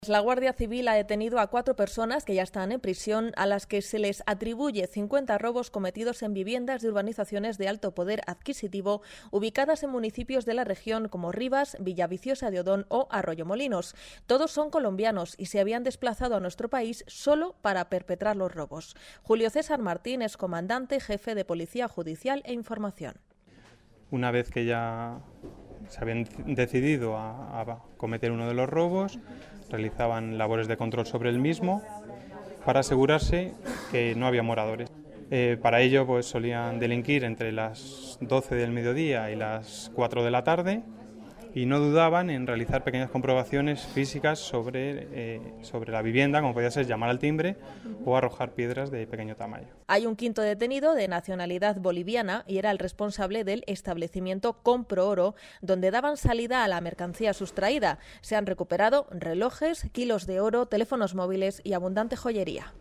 La Guardia Civil ha detenido a 4 personas que ya están en prisión, a las que se les atribuye 50 robos cometidos en viviendas de urbanizaciones de alto poder adquisitivo ubicadas en municipios de la región como Rivas, Villaviciosa de Odón o Arroyomolinos. Todos son colombianos y se habían desplazado a nuestro país solo para perpetrar los robos. Julio César Martín es comandante jefe de Policía Judicial e Información. Una vez que ya se habían decidido a cometer uno de los robos, realizaban labores de control sobre el mismo para asegurarse que no había moradores. Para ello pues solían delinquir entre las 12 del mediodía y las 4 de la tarde y no dudaban en realizar pequeñas comprobaciones físicas sobre la vivienda, como podía ser llamar al timbre o arrojar piedras de pequeño tamaño. Hay un quinto detenido de nacionalidad boliviana y era el responsable del establecimiento Compro Oro, donde daban salida a la mercancía sustraída. Se han recuperado relojes, kilos de oro, teléfonos móviles y abundante joyería.